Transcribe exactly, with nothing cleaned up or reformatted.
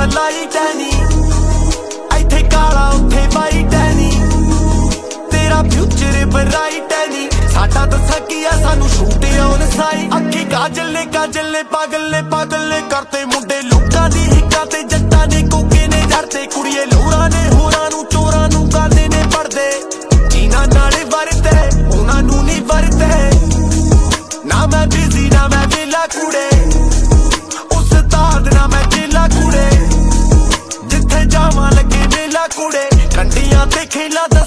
लाई टैनी इत्थे काला उत्थे वाइट है नी तेरा फ्यूचर ब्राइट है नी साडा दसा की है सानू शूट ऑन साइड अखी काजल ने काजल ने पागल ने पागल ने करते मुंडे लुक्कां दी हिक्कां ते जट्टां ने कोके ने जड़ते कुड़िए लोरां ने होरां नू चोरां नू करदे ने पड़दे जिन्हां नाल वरते उन्हां नू नहीं वरते ना मैं बिजी ना मैं वेला कुड़े उस्ताद ना मैं चेला कुड़े जिथे जावां लगे वेला कुड़े कंडियां ते खेला।